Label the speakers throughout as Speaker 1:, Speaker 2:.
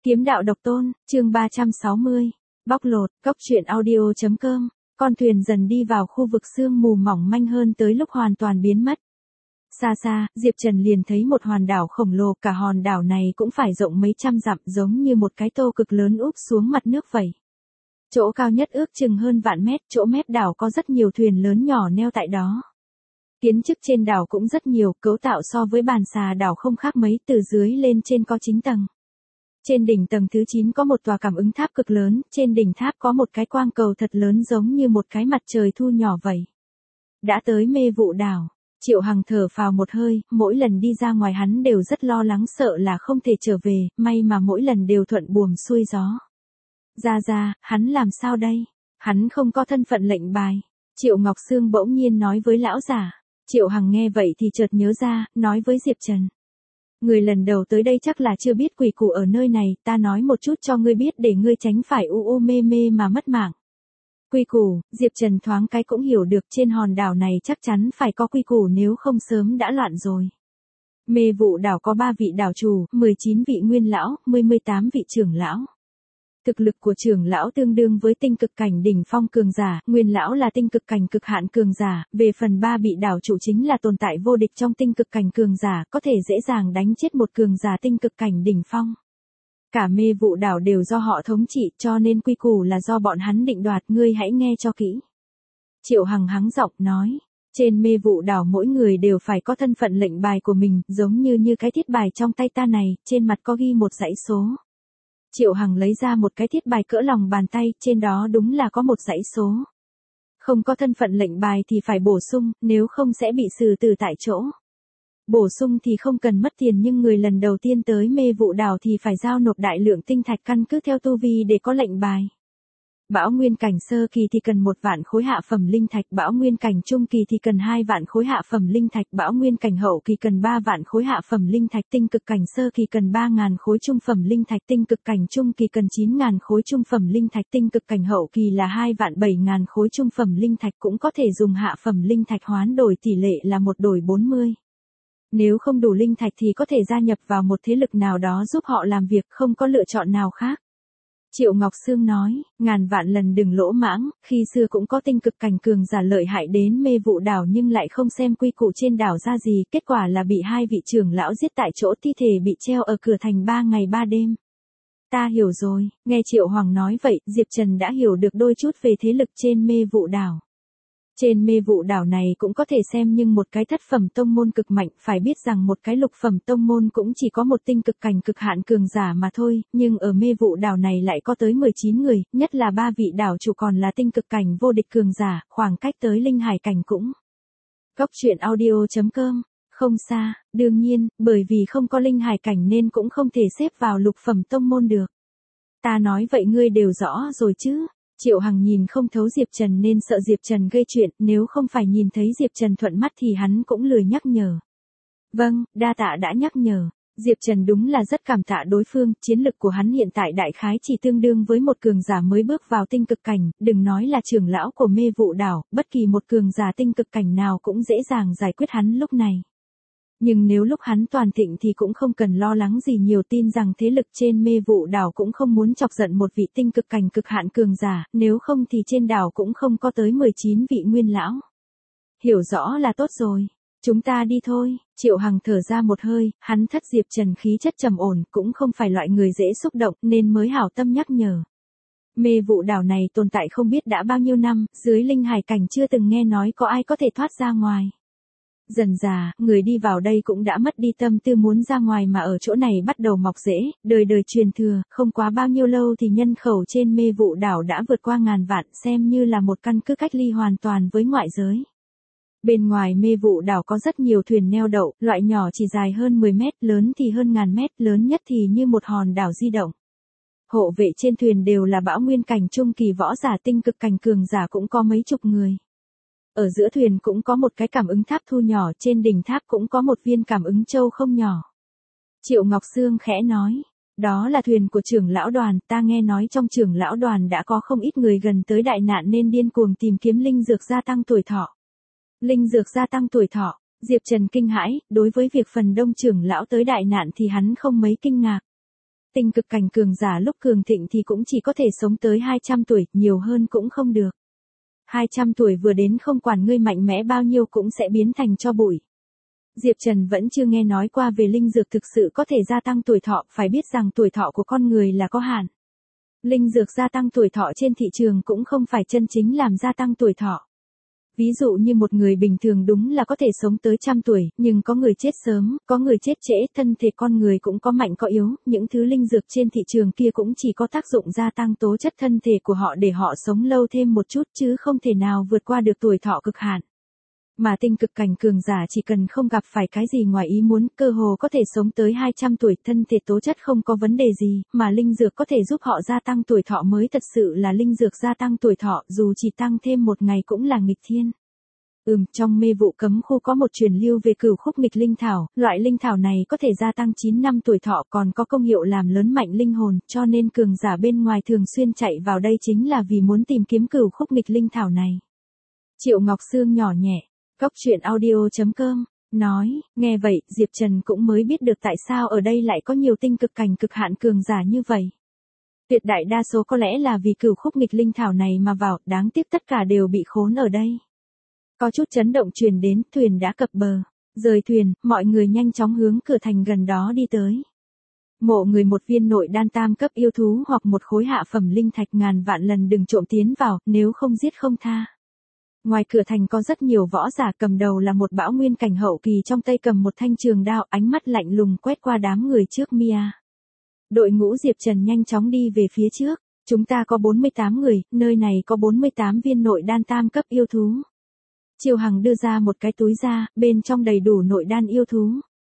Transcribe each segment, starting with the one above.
Speaker 1: Kiếm đạo độc tôn, chương 360. Bóc lột, Cốc truyện audio.com. Con thuyền dần đi vào khu vực sương mù mỏng manh hơn tới lúc hoàn toàn biến mất. Xa xa, Diệp Trần liền thấy một hòn đảo khổng lồ, cả hòn đảo này cũng phải rộng mấy trăm dặm, giống như một cái tô cực lớn úp xuống mặt nước vậy. Chỗ cao nhất ước chừng hơn vạn mét, chỗ mép đảo có rất nhiều thuyền lớn nhỏ neo tại đó. Kiến trúc trên đảo cũng rất nhiều, cấu tạo so với bàn xà đảo không khác mấy, từ dưới lên trên có 9 tầng. Trên đỉnh tầng thứ 9 có một tòa cảm ứng tháp cực lớn, trên đỉnh tháp có một cái quang cầu thật lớn giống như một cái mặt trời thu nhỏ vậy. Đã tới Mê Vụ đảo, Triệu Hằng thở phào một hơi, mỗi lần đi ra ngoài hắn đều rất lo lắng sợ là không thể trở về, may mà mỗi lần đều thuận buồm xuôi gió. Ra, hắn làm sao đây? Hắn không có thân phận lệnh bài. Triệu Ngọc Sương bỗng nhiên nói với lão giả. Triệu Hằng nghe vậy thì chợt nhớ ra, nói với Diệp Trần. Người lần đầu tới đây chắc là chưa biết quỷ củ ở nơi này, ta nói một chút cho ngươi biết để ngươi tránh phải mê mà mất mạng. Quy củ, Diệp Trần thoáng cái cũng hiểu được trên hòn đảo này chắc chắn phải có quy củ nếu không sớm đã loạn rồi. Mê Vụ đảo có 3 vị đảo chủ, 19 vị nguyên lão, 18 vị trưởng lão. Thực lực của trưởng lão tương đương với tinh cực cảnh đỉnh phong cường giả, nguyên lão là tinh cực cảnh cực hạn cường giả, về phần 3 vị đảo chủ chính là tồn tại vô địch trong tinh cực cảnh cường giả, có thể dễ dàng đánh chết một cường giả tinh cực cảnh đỉnh phong. Cả Mê Vụ đảo đều do họ thống trị, cho nên quy củ là do bọn hắn định đoạt, ngươi hãy nghe cho kỹ. Triệu Hằng hắng giọng nói, trên Mê Vụ đảo mỗi người đều phải có thân phận lệnh bài của mình, giống như cái thiết bài trong tay ta này, trên mặt có ghi một dãy số. Triệu Hằng lấy ra một cái thiết bài cỡ lòng bàn tay, trên đó đúng là có một dãy số. Không có thân phận lệnh bài thì phải bổ sung, nếu không sẽ bị xử tử tại chỗ. Bổ sung thì không cần mất tiền nhưng người lần đầu tiên tới Mê Vụ đảo thì phải giao nộp đại lượng tinh thạch căn cứ theo tu vi để có lệnh bài. Bão nguyên cảnh sơ kỳ thì cần 1 vạn khối hạ phẩm linh thạch, bão nguyên cảnh trung kỳ thì cần 2 vạn khối hạ phẩm linh thạch, bão nguyên cảnh hậu kỳ cần 3 vạn khối hạ phẩm linh thạch, tinh cực cảnh sơ kỳ cần 3.000 khối trung phẩm linh thạch, tinh cực cảnh trung kỳ cần 9.000 khối trung phẩm linh thạch, tinh cực cảnh hậu kỳ là 2 vạn 7.000 khối trung phẩm linh thạch, cũng có thể dùng hạ phẩm linh thạch hoán đổi, tỷ lệ là 1 đổi 40. Nếu không đủ linh thạch thì có thể gia nhập vào một thế lực nào đó giúp họ làm việc, không có lựa chọn nào khác. Triệu Ngọc Sương nói, ngàn vạn lần đừng lỗ mãng, khi xưa cũng có tinh cực cảnh cường giả lợi hại đến Mê Vụ đảo nhưng lại không xem quy củ trên đảo ra gì, kết quả là bị 2 vị trưởng lão giết tại chỗ, thi thể bị treo ở cửa thành 3 ngày 3 đêm. Ta hiểu rồi, nghe Triệu Hoàng nói vậy, Diệp Trần đã hiểu được đôi chút về thế lực trên Mê Vụ đảo. Trên Mê Vụ đảo này cũng có thể xem như một cái thất phẩm tông môn cực mạnh, phải biết rằng một cái lục phẩm tông môn cũng chỉ có một tinh cực cảnh cực hạn cường giả mà thôi, nhưng ở Mê Vụ đảo này lại có tới 19 người, nhất là 3 vị đảo chủ còn là tinh cực cảnh vô địch cường giả, khoảng cách tới linh hải cảnh cũng. Cốc truyện audio.com, không xa, đương nhiên, bởi vì không có linh hải cảnh nên cũng không thể xếp vào lục phẩm tông môn được. Ta nói vậy ngươi đều rõ rồi chứ? Triệu Hằng nhìn không thấu Diệp Trần nên sợ Diệp Trần gây chuyện, nếu không phải nhìn thấy Diệp Trần thuận mắt thì hắn cũng lười nhắc nhở. Vâng, đa tạ đã nhắc nhở. Diệp Trần đúng là rất cảm tạ đối phương, chiến lực của hắn hiện tại đại khái chỉ tương đương với một cường giả mới bước vào tinh cực cảnh, đừng nói là trưởng lão của Mê Vụ đảo, bất kỳ một cường giả tinh cực cảnh nào cũng dễ dàng giải quyết hắn lúc này. Nhưng nếu lúc hắn toàn thịnh thì cũng không cần lo lắng gì nhiều, tin rằng thế lực trên Mê Vụ đảo cũng không muốn chọc giận một vị tinh cực cảnh cực hạn cường giả, nếu không thì trên đảo cũng không có tới 19 vị nguyên lão. Hiểu rõ là tốt rồi, chúng ta đi thôi. Triệu Hằng thở ra một hơi, hắn thất Diệp Trần khí chất trầm ổn, cũng không phải loại người dễ xúc động nên mới hảo tâm nhắc nhở. Mê Vụ đảo này tồn tại không biết đã bao nhiêu năm, dưới linh hải cảnh chưa từng nghe nói có ai có thể thoát ra ngoài. Dần dà, người đi vào đây cũng đã mất đi tâm tư muốn ra ngoài mà ở chỗ này bắt đầu mọc rễ, đời đời truyền thừa, không quá bao nhiêu lâu thì nhân khẩu trên Mê Vụ đảo đã vượt qua ngàn vạn, xem như là một căn cứ cách ly hoàn toàn với ngoại giới. Bên ngoài Mê Vụ đảo có rất nhiều thuyền neo đậu, loại nhỏ chỉ dài hơn 10 mét, lớn thì hơn ngàn mét, lớn nhất thì như một hòn đảo di động. Hộ vệ trên thuyền đều là bão nguyên cảnh trung kỳ võ giả, tinh cực cảnh cường giả cũng có mấy chục người. Ở giữa thuyền cũng có một cái cảm ứng tháp thu nhỏ, trên đỉnh tháp cũng có một viên cảm ứng châu không nhỏ. Triệu Ngọc Sương khẽ nói, đó là thuyền của trưởng lão đoàn, ta nghe nói trong trưởng lão đoàn đã có không ít người gần tới đại nạn nên điên cuồng tìm kiếm linh dược gia tăng tuổi thọ. Linh dược gia tăng tuổi thọ, Diệp Trần kinh hãi, đối với việc phần đông trưởng lão tới đại nạn thì hắn không mấy kinh ngạc. Tinh cực cảnh cường giả lúc cường thịnh thì cũng chỉ có thể sống tới 200 tuổi, nhiều hơn cũng không được. 200 tuổi vừa đến không quản ngươi mạnh mẽ bao nhiêu cũng sẽ biến thành tro bụi. Diệp Trần vẫn chưa nghe nói qua về linh dược thực sự có thể gia tăng tuổi thọ, phải biết rằng tuổi thọ của con người là có hạn. Linh dược gia tăng tuổi thọ trên thị trường cũng không phải chân chính làm gia tăng tuổi thọ. Ví dụ như một người bình thường đúng là có thể sống tới 100 tuổi, nhưng có người chết sớm, có người chết trễ, thân thể con người cũng có mạnh có yếu, những thứ linh dược trên thị trường kia cũng chỉ có tác dụng gia tăng tố chất thân thể của họ để họ sống lâu thêm một chút chứ không thể nào vượt qua được tuổi thọ cực hạn. Mà tinh cực cảnh cường giả chỉ cần không gặp phải cái gì ngoài ý muốn, cơ hồ có thể sống tới 200 tuổi, thân thể tố chất không có vấn đề gì, mà linh dược có thể giúp họ gia tăng tuổi thọ mới thật sự là linh dược gia tăng tuổi thọ, dù chỉ tăng thêm một ngày cũng là nghịch thiên. Trong mê vụ cấm khu có một truyền lưu về cửu khúc nghịch linh thảo, loại linh thảo này có thể gia tăng 9 năm tuổi thọ, còn có công hiệu làm lớn mạnh linh hồn, cho nên cường giả bên ngoài thường xuyên chạy vào đây chính là vì muốn tìm kiếm cửu khúc nghịch linh thảo này. Triệu Ngọc Sương nhỏ nhẹ, Góc Truyện Audio.com, nói, nghe vậy, Diệp Trần cũng mới biết được tại sao ở đây lại có nhiều tinh cực cảnh cực hạn cường giả như vậy. Tuyệt đại đa số có lẽ là vì cửu khúc nghịch linh thảo này mà vào, đáng tiếc tất cả đều bị khốn ở đây. Có chút chấn động truyền đến, thuyền đã cập bờ. Rời thuyền, mọi người nhanh chóng hướng cửa thành gần đó đi tới. Mộ người một viên nội đan tam cấp yêu thú hoặc một khối hạ phẩm linh thạch, ngàn vạn lần đừng trộm tiến vào, nếu không giết không tha. Ngoài cửa thành có rất nhiều võ giả, cầm đầu là một bão nguyên cảnh hậu kỳ, trong tay cầm một thanh trường đao, ánh mắt lạnh lùng quét qua đám người trước Mia. Đội ngũ Diệp Trần nhanh chóng đi về phía trước. Chúng ta có 48 người, nơi này có 48 viên nội đan tam cấp yêu thú. Triều Hằng đưa ra một cái túi ra, bên trong đầy đủ nội đan yêu thú.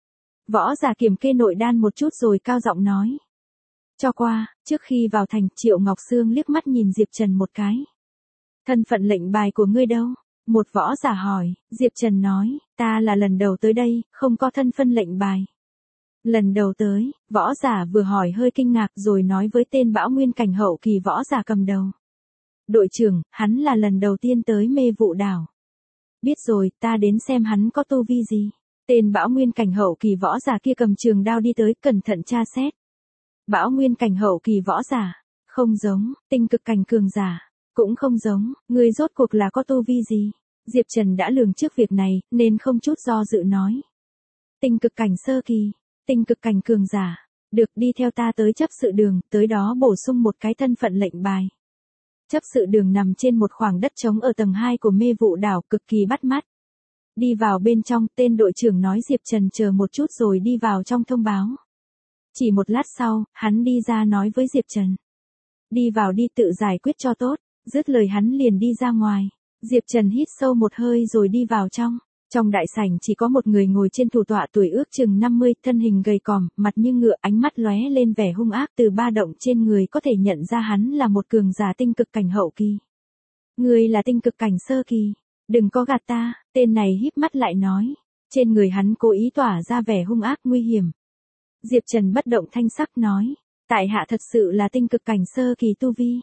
Speaker 1: Võ giả kiểm kê nội đan một chút rồi cao giọng nói. Cho qua, trước khi vào thành, Triệu Ngọc Sương liếc mắt nhìn Diệp Trần một cái. Thân phận lệnh bài của ngươi đâu? Một võ giả hỏi, Diệp Trần nói, ta là lần đầu tới đây, không có thân phận lệnh bài. Lần đầu tới, võ giả vừa hỏi hơi kinh ngạc rồi nói với tên bão nguyên cảnh hậu kỳ võ giả cầm đầu. Đội trưởng, hắn là lần đầu tiên tới mê vụ đảo. Biết rồi, ta đến xem hắn có tu vi gì. Tên bão nguyên cảnh hậu kỳ võ giả kia cầm trường đao đi tới, cẩn thận tra xét. Bão nguyên cảnh hậu kỳ võ giả, không giống, tinh cực cảnh cường giả, cũng không giống, người rốt cuộc là có tu vi gì. Diệp Trần đã lường trước việc này, nên không chút do dự nói. Tinh cực cảnh sơ kỳ, tinh cực cảnh cường giả, được, đi theo ta tới chấp sự đường, tới đó bổ sung một cái thân phận lệnh bài. Chấp sự đường nằm trên một khoảng đất trống ở tầng 2 của mê vụ đảo, cực kỳ bắt mắt. Đi vào bên trong, tên đội trưởng nói Diệp Trần chờ một chút rồi đi vào trong thông báo. Chỉ một lát sau, hắn đi ra nói với Diệp Trần. Đi vào đi, tự giải quyết cho tốt. Dứt lời hắn liền đi ra ngoài. Diệp Trần hít sâu một hơi rồi đi vào trong. Trong đại sảnh chỉ có một người ngồi trên thủ tọa, tuổi ước chừng 50, thân hình gầy còm, mặt như ngựa, ánh mắt lóe lên vẻ hung ác, từ ba động trên người có thể nhận ra hắn là một cường giả tinh cực cảnh hậu kỳ. Người là tinh cực cảnh sơ kỳ, đừng có gạt ta, tên này híp mắt lại nói. Trên người hắn cố ý tỏa ra vẻ hung ác nguy hiểm. Diệp Trần bất động thanh sắc nói, tại hạ thật sự là tinh cực cảnh sơ kỳ tu vi.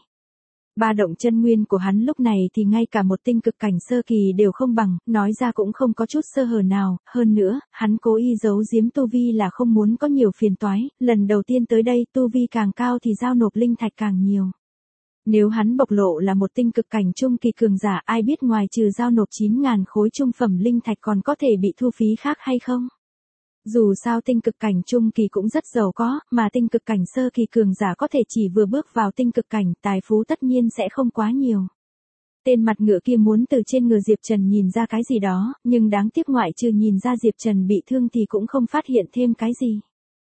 Speaker 1: Ba động chân nguyên của hắn lúc này thì ngay cả một tinh cực cảnh sơ kỳ đều không bằng, nói ra cũng không có chút sơ hở nào, hơn nữa, hắn cố ý giấu giếm tu vi là không muốn có nhiều phiền toái, lần đầu tiên tới đây tu vi càng cao thì giao nộp linh thạch càng nhiều. Nếu hắn bộc lộ là một tinh cực cảnh trung kỳ cường giả, ai biết ngoài trừ giao nộp 9.000 khối trung phẩm linh thạch còn có thể bị thu phí khác hay không? Dù sao tinh cực cảnh trung kỳ cũng rất giàu có, mà tinh cực cảnh sơ kỳ cường giả có thể chỉ vừa bước vào tinh cực cảnh, tài phú tất nhiên sẽ không quá nhiều. Tên mặt ngựa kia muốn từ trên người Diệp Trần nhìn ra cái gì đó, nhưng đáng tiếc ngoại trừ nhìn ra Diệp Trần bị thương thì cũng không phát hiện thêm cái gì.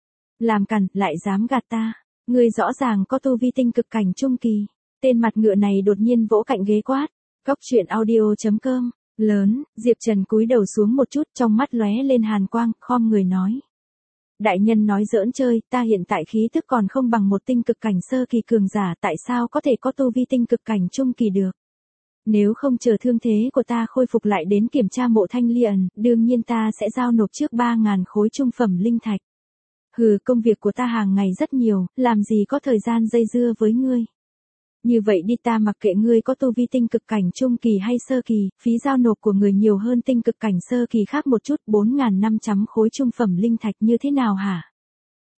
Speaker 1: Làm cằn, lại dám gạt ta. Ngươi rõ ràng có tu vi tinh cực cảnh trung kỳ. Tên mặt ngựa này đột nhiên vỗ cạnh ghế quát. Góc Truyện Audio.com. Lớn, Diệp Trần cúi đầu xuống một chút, trong mắt lóe lên hàn quang, khom người nói. Đại nhân nói giỡn chơi, ta hiện tại khí tức còn không bằng một tinh cực cảnh sơ kỳ cường giả, tại sao có thể có tu vi tinh cực cảnh trung kỳ được? Nếu không chờ thương thế của ta khôi phục lại đến kiểm tra mộ thanh liền, đương nhiên ta sẽ giao nộp trước 3.000 khối trung phẩm linh thạch. Hừ, công việc của ta hàng ngày rất nhiều, làm gì có thời gian dây dưa với ngươi. Như vậy đi, ta mặc kệ ngươi có tu vi tinh cực cảnh trung kỳ hay sơ kỳ, phí giao nộp của người nhiều hơn tinh cực cảnh sơ kỳ khác một chút, 4.500 khối trung phẩm linh thạch như thế nào hả?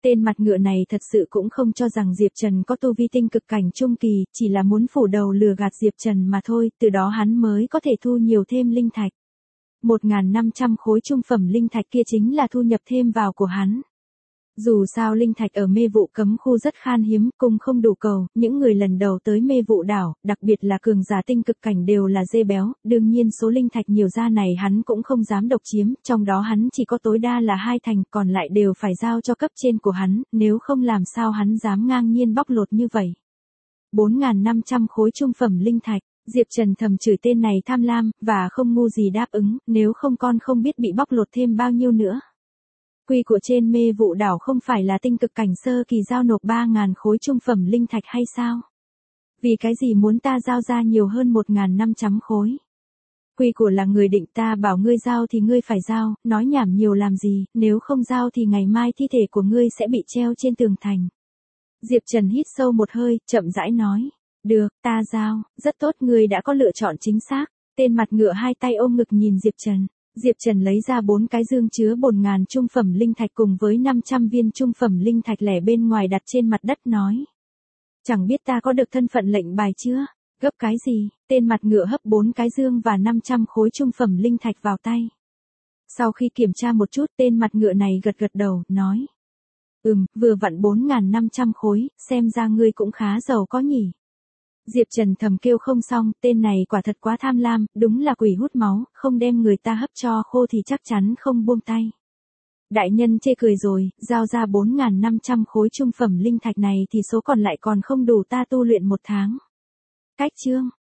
Speaker 1: Tên mặt ngựa này thật sự cũng không cho rằng Diệp Trần có tu vi tinh cực cảnh trung kỳ, chỉ là muốn phủ đầu lừa gạt Diệp Trần mà thôi, từ đó hắn mới có thể thu nhiều thêm linh thạch. 1.500 khối trung phẩm linh thạch kia chính là thu nhập thêm vào của hắn. Dù sao linh thạch ở mê vụ cấm khu rất khan hiếm, cùng không đủ cầu, những người lần đầu tới mê vụ đảo, đặc biệt là cường giả tinh cực cảnh đều là dê béo, đương nhiên số linh thạch nhiều ra này hắn cũng không dám độc chiếm, trong đó hắn chỉ có tối đa là 2 thành, còn lại đều phải giao cho cấp trên của hắn, nếu không làm sao hắn dám ngang nhiên bóc lột như vậy. 4.500 khối trung phẩm linh thạch, Diệp Trần thầm chửi tên này tham lam, và không ngu gì đáp ứng, nếu không con không biết bị bóc lột thêm bao nhiêu nữa. Quy của trên mê vụ đảo không phải là tinh cực cảnh sơ kỳ giao nộp 3.000 khối trung phẩm linh thạch hay sao? Vì cái gì muốn ta giao ra nhiều hơn 1.500 khối? Quy của là người định, ta bảo ngươi giao thì ngươi phải giao, nói nhảm nhiều làm gì, nếu không giao thì ngày mai thi thể của ngươi sẽ bị treo trên tường thành. Diệp Trần hít sâu một hơi, chậm rãi nói. Được, ta giao, rất tốt, ngươi đã có lựa chọn chính xác. Tên mặt ngựa hai tay ôm ngực nhìn Diệp Trần. Diệp Trần lấy ra 4 cái dương chứa 4.000 trung phẩm linh thạch cùng với 500 viên trung phẩm linh thạch lẻ bên ngoài đặt trên mặt đất nói. Chẳng biết ta có được thân phận lệnh bài chưa? Gấp cái gì? Tên mặt ngựa hấp 4 cái dương và 500 khối trung phẩm linh thạch vào tay. Sau khi kiểm tra một chút, tên mặt ngựa này gật gật đầu, nói. Vừa vặn 4.500 khối, xem ra ngươi cũng khá giàu có nhỉ. Diệp Trần thầm kêu không xong, tên này quả thật quá tham lam, đúng là quỷ hút máu, không đem người ta hấp cho khô thì chắc chắn không buông tay. Đại nhân chê cười rồi, giao ra 4.500 khối trung phẩm linh thạch này thì số còn lại còn không đủ ta tu luyện 1 tháng. Cách chương.